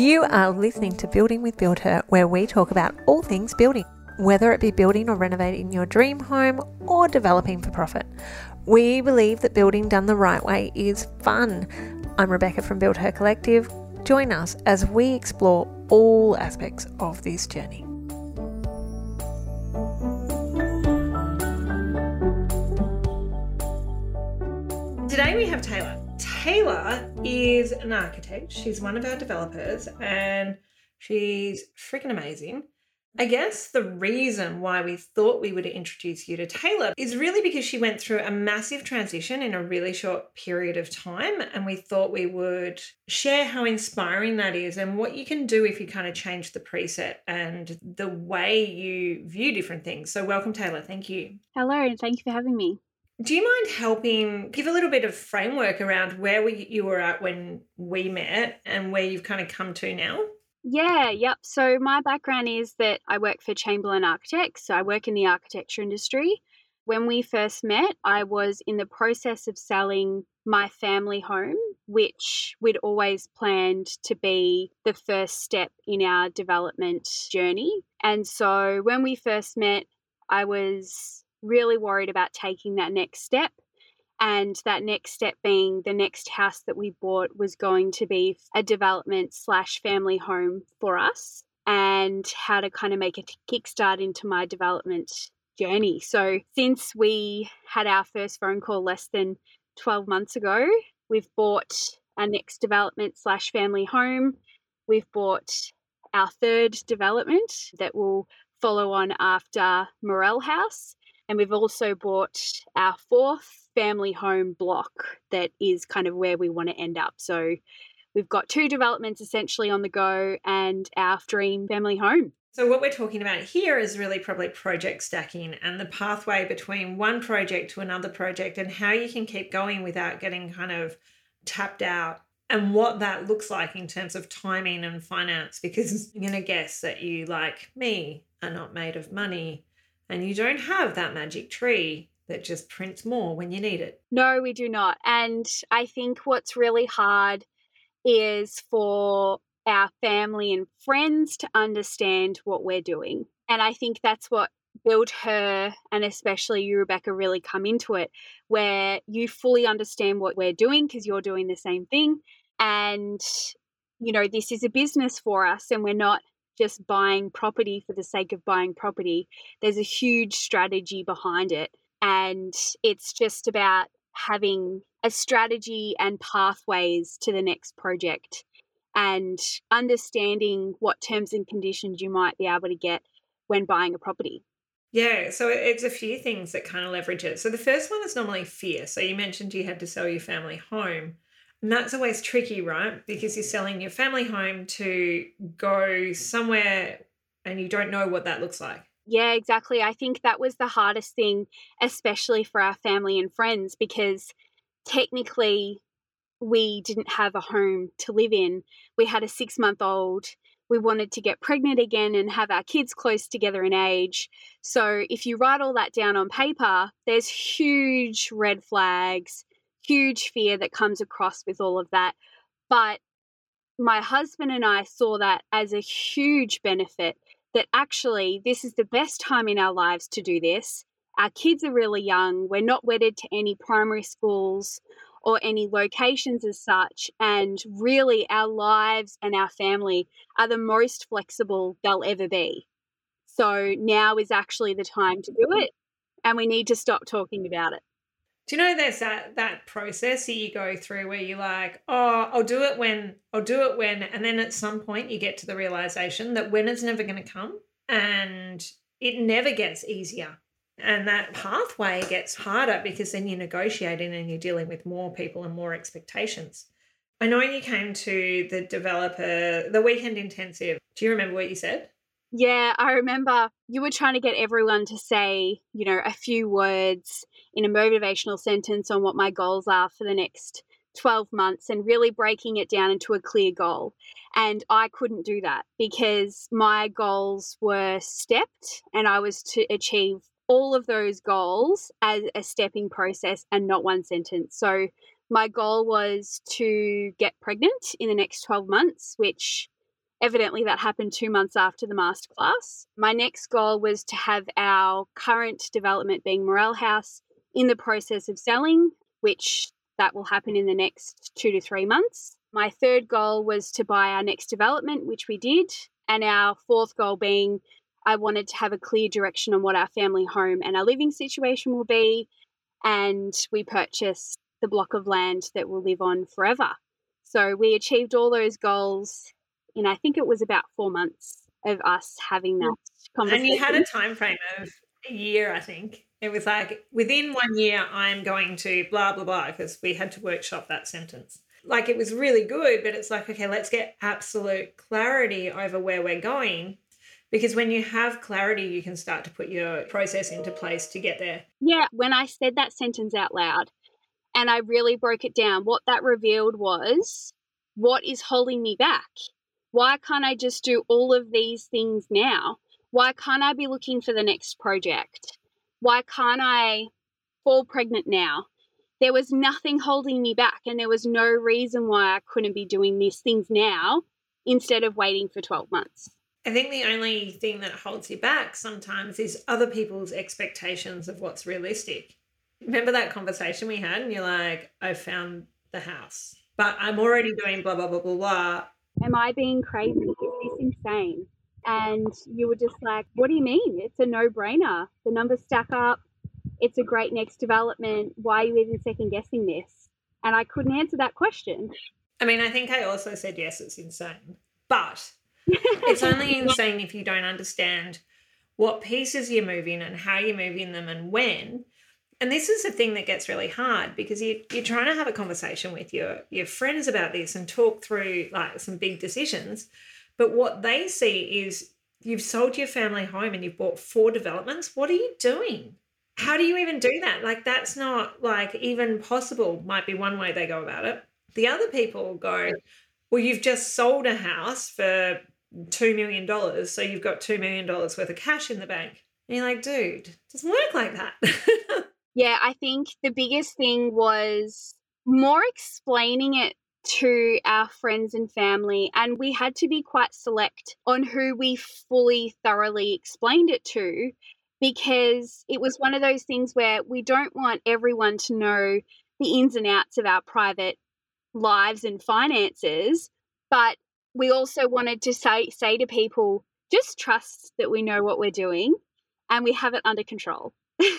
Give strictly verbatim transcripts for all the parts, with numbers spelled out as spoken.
You are listening to Building with Builder, where we talk about all things building, whether it be building or renovating your dream home or developing for profit. We believe that building done the right way is fun. I'm Rebecca from Build Her Collective. Join us as we explore all aspects of this journey. Today we have Taylor. Taylor is an architect. She's one of our developers and she's freaking amazing. I guess the reason why we thought we would introduce you to Taylor is really because she went through a massive transition in a really short period of time, and we thought we would share how inspiring that is and what you can do if you kind of change the preset and the way you view different things. So welcome, Taylor. Thank you. Hello, and thank you for having me. Do you mind helping give a little bit of framework around where we, you were at when we met and where you've kind of come to now? Yeah, yep. So my background is that I work for Chamberlain Architects. So I work in the architecture industry. When we first met, I was in the process of selling my family home, which we'd always planned to be the first step in our development journey. And so when we first met, I was really worried about taking that next step. And that next step being the next house that we bought was going to be a development slash family home for us, and how to kind of make a kickstart into my development journey. So since we had our first phone call less than twelve months ago, we've bought our next development slash family home. We've bought our third development that will follow on after Morel House. And we've also bought our fourth family home block that is kind of where we want to end up. So we've got two developments essentially on the go and our dream family home. So what we're talking about here is really probably project stacking and the pathway between one project to another project and how you can keep going without getting kind of tapped out, and what that looks like in terms of timing and finance, because I'm going to guess that you, like me, are not made of money. And you don't have that magic tree that just prints more when you need it. No, we do not. And I think what's really hard is for our family and friends to understand what we're doing. And I think that's what Build Her, and especially you, Rebecca, really come into it, where you fully understand what we're doing because you're doing the same thing. And, you know, this is a business for us and we're not just buying property for the sake of buying property. There's a huge strategy behind it. And it's just about having a strategy and pathways to the next project and understanding what terms and conditions you might be able to get when buying a property. Yeah, so it's a few things that kind of leverage it. So the first one is normally fear. So you mentioned you had to sell your family home. And that's always tricky, right? Because you're selling your family home to go somewhere and you don't know what that looks like. Yeah, exactly. I think that was the hardest thing, especially for our family and friends, because technically we didn't have a home to live in. We had a six-month-old. We wanted to get pregnant again and have our kids close together in age. So if you write all that down on paper, there's huge red flags, huge fear that comes across with all of that. But my husband and I saw that as a huge benefit, that actually this is the best time in our lives to do this. Our kids are really young. We're not wedded to any primary schools or any locations as such. And really our lives and our family are the most flexible they'll ever be. So now is actually the time to do it, and we need to stop talking about it. Do you know there's that that process that you go through where you're like, oh, I'll do it when, I'll do it when, and then at some point you get to the realization that when it's never going to come, and it never gets easier. And that pathway gets harder because then you're negotiating and you're dealing with more people and more expectations. I know when you came to the developer, the weekend intensive, do you remember what you said? Yeah, I remember you were trying to get everyone to say, you know, a few words in a motivational sentence on what my goals are for the next twelve months and really breaking it down into a clear goal. And I couldn't do that because my goals were stepped and I was to achieve all of those goals as a stepping process and not one sentence. So my goal was to get pregnant in the next twelve months, which Evidently, that happened two months after the masterclass. My next goal was to have our current development, being Morel House, in the process of selling, which that will happen in the next two to three months. My third goal was to buy our next development, which we did. And our fourth goal being I wanted to have a clear direction on what our family home and our living situation will be. And we purchased the block of land that we'll live on forever. So we achieved all those goals in, I think it was about four months of us having that conversation. And you had a time frame of a year, I think. It was like, within one year, I'm going to blah, blah, blah, because we had to workshop that sentence. Like, it was really good, but it's like, okay, let's get absolute clarity over where we're going. Because when you have clarity, you can start to put your process into place to get there. Yeah, when I said that sentence out loud and I really broke it down, what that revealed was, what is holding me back? Why can't I just do all of these things now? Why can't I be looking for the next project? Why can't I fall pregnant now? There was nothing holding me back, and there was no reason why I couldn't be doing these things now instead of waiting for twelve months. I think the only thing that holds you back sometimes is other people's expectations of what's realistic. Remember that conversation we had and you're like, I found the house, but I'm already doing blah, blah, blah, blah, blah. Am I being crazy? Is this insane? And you were just like, what do you mean? It's a no-brainer. The numbers stack up. It's a great next development. Why are you even second guessing this? And I couldn't answer that question. I mean, I think I also said, yes, it's insane, but it's only insane if you don't understand what pieces you're moving and how you're moving them and when. And this is the thing that gets really hard, because you, you're trying to have a conversation with your, your friends about this and talk through like some big decisions. But what they see is you've sold your family home and you've bought four developments. What are you doing? How do you even do that? Like, that's not like even possible, might be one way they go about it. The other people go, well, you've just sold a house for two million dollars, so you've got two million dollars worth of cash in the bank. And you're like, dude, it doesn't work like that. Yeah, I think the biggest thing was more explaining it to our friends and family, and we had to be quite select on who we fully, thoroughly explained it to, because it was one of those things where we don't want everyone to know the ins and outs of our private lives and finances, but we also wanted to say say to people, just trust that we know what we're doing and we have it under control.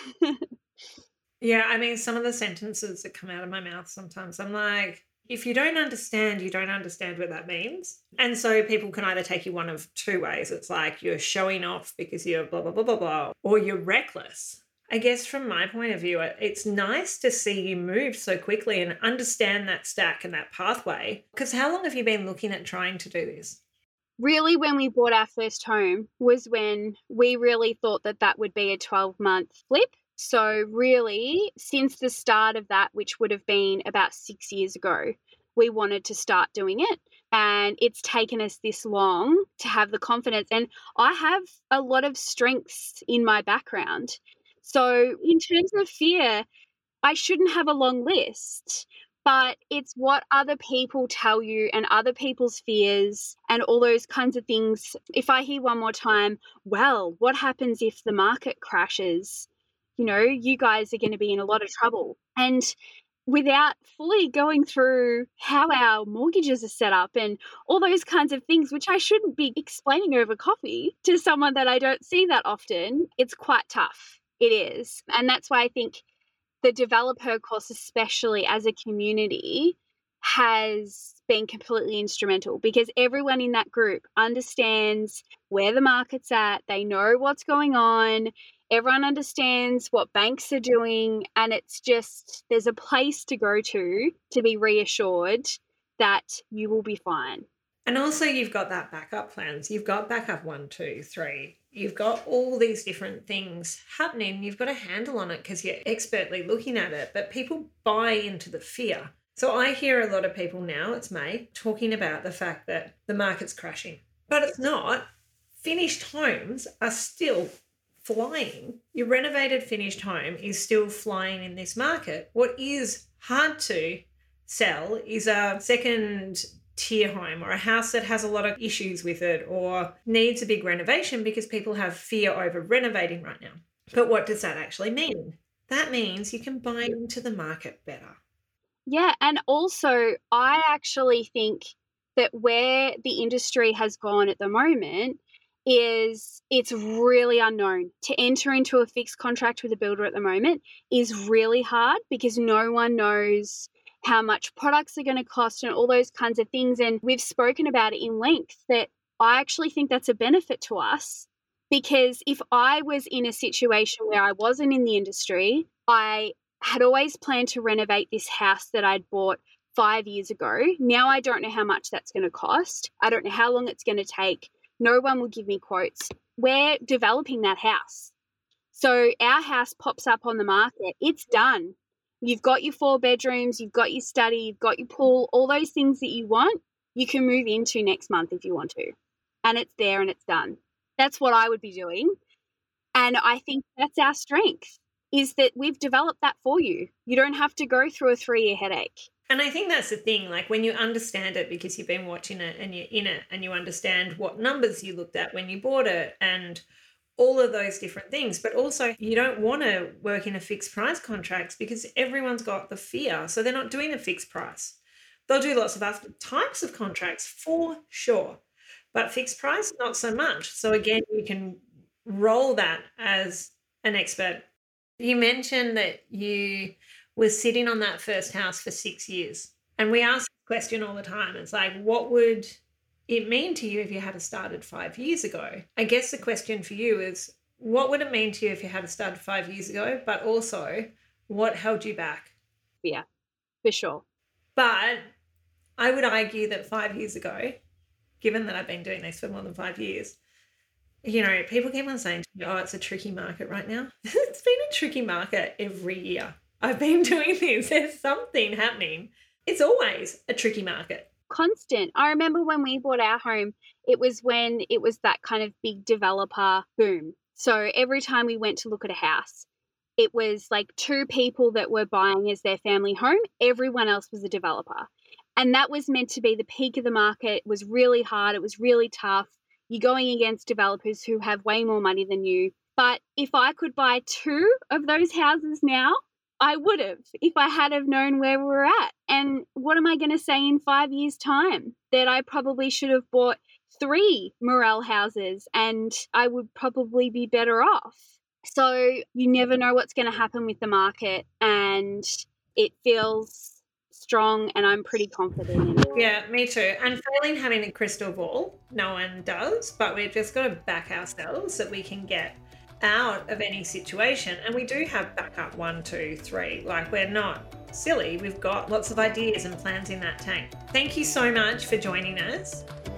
Yeah, I mean, some of the sentences that come out of my mouth sometimes, I'm like, if you don't understand, you don't understand what that means. And so people can either take you one of two ways. It's like you're showing off because you're blah, blah, blah, blah, blah, or you're reckless. I guess from my point of view, it's nice to see you move so quickly and understand that stack and that pathway. Because how long have you been looking at trying to do this? Really, when we bought our first home was when we really thought that that would be a twelve-month flip. So really, since the start of that, which would have been about six years ago, we wanted to start doing it. And it's taken us this long to have the confidence. And I have a lot of strengths in my background. So in terms of fear, I shouldn't have a long list, but it's what other people tell you and other people's fears and all those kinds of things. If I hear one more time, well, what happens if the market crashes? You know, you guys are going to be in a lot of trouble. And without fully going through how our mortgages are set up and all those kinds of things, which I shouldn't be explaining over coffee to someone that I don't see that often, it's quite tough. It is. And that's why I think the Develop Her course, especially as a community, has been completely instrumental, because everyone in that group understands where the market's at. They know what's going on. Everyone understands what banks are doing. And it's just, there's a place to go to to be reassured that you will be fine. And also you've got that backup plans. You've got backup one, two, three. You've got all these different things happening. You've got a handle on it because you're expertly looking at it, but people buy into the fear. So I hear a lot of people now, it's May, talking about the fact that the market's crashing, but it's not. Finished homes are still flying. Your renovated finished home is still flying in this market. What is hard to sell is a second tier home or a house that has a lot of issues with it or needs a big renovation because people have fear over renovating right now. But what does that actually mean? That means you can buy into the market better. Yeah, and also I actually think that where the industry has gone at the moment is it's really unknown. To enter into a fixed contract with a builder at the moment is really hard because no one knows how much products are going to cost and all those kinds of things. And we've spoken about it in length that I actually think that's a benefit to us, because if I was in a situation where I wasn't in the industry, I had always planned to renovate this house that I'd bought five years ago. Now I don't know how much that's going to cost. I don't know how long it's going to take. No one will give me quotes. We're developing that house. So our house pops up on the market. It's done. You've got your four bedrooms, you've got your study, you've got your pool, all those things that you want, you can move into next month if you want to. And it's there and it's done. That's what I would be doing. And I think that's our strength, is that we've developed that for you. You don't have to go through a three-year headache. And I think that's the thing, like when you understand it because you've been watching it and you're in it and you understand what numbers you looked at when you bought it and all of those different things. But also you don't want to work in a fixed price contracts because everyone's got the fear. So they're not doing a fixed price. They'll do lots of other types of contracts for sure, but fixed price, not so much. So again, you can roll that as an expert. You mentioned that you were sitting on that first house for six years. And we ask the question all the time. It's like, what would it mean to you if you had started five years ago? I guess the question for you is, what would it mean to you if you had started five years ago? But also, what held you back? Yeah, for sure. But I would argue that five years ago, given that I've been doing this for more than five years, you know, people keep on saying to me, oh, it's a tricky market right now. It's been a tricky market every year I've been doing this. There's something happening. It's always a tricky market. Constant. I remember when we bought our home, it was when it was that kind of big developer boom. So every time we went to look at a house, it was like two people that were buying as their family home. Everyone else was a developer. And that was meant to be the peak of the market. It was really hard. It was really tough. You're going against developers who have way more money than you. But if I could buy two of those houses now, I would have, if I had have known where we were at. And what am I going to say in five years' time? That I probably should have bought three Morel houses and I would probably be better off. So you never know what's going to happen with the market, and it feels strong and I'm pretty confident in it. Yeah, me too. And failing having a crystal ball, no one does, but we've just got to back ourselves that we can get out of any situation. And we do have backup one, two, three. Like, we're not silly. We've got lots of ideas and plans in that tank. Thank you so much for joining us.